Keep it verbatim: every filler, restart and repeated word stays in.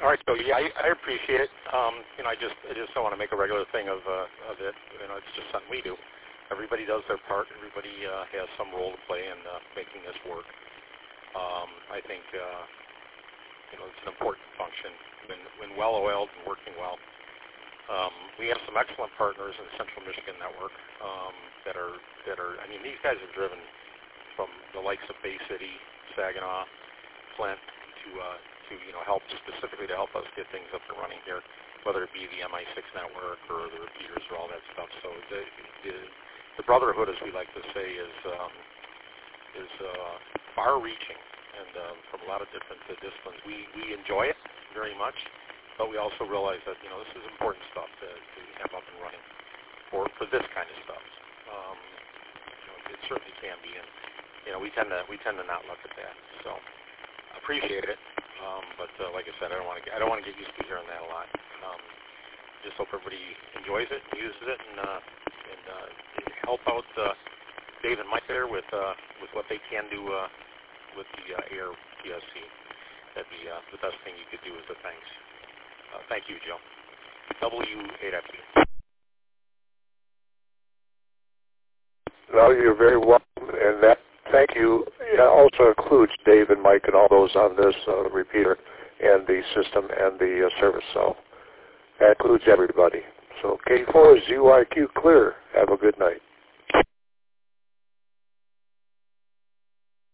All right, so yeah, I, I appreciate it. Um, you know, I just I just don't want to make a regular thing of uh, of it. You know, it's just something we do. Everybody does their part. Everybody uh, has some role to play in uh, making this work. Um, I think uh, you know it's an important function when when well oiled and working well. Um, we have some excellent partners in the Central Michigan Network um, that are that are. I mean, these guys are driven from the likes of Bay City, Saginaw, Flint to uh, to you know help specifically to help us get things up and running here, whether it be the M I six network or the repeaters or all that stuff. So the the, the brotherhood, as we like to say, is um, is uh, far-reaching and um, from a lot of different uh, disciplines. We we enjoy it very much, but we also realize that you know this is important stuff to, to have up and running for for this kind of stuff. Um, you know, it certainly can be, and you know we tend to we tend to not look at that. So appreciate it. Um, but uh, like I said, I don't want to. I don't want to get used to hearing that a lot. Um, just hope everybody enjoys it, and uses it, and uh, and uh, help out uh, Dave and Mike there with uh, with what they can do uh, with the uh, Air P S C. That'd be uh, the best thing you could do as a thanks. Uh, thank you, Joe. W eight F U. No, you're very welcome, and that thank you also includes Dave and Mike and all those on this uh, repeater and the system and the uh, service. So that includes everybody. So K four is U I Q clear. Have a good night.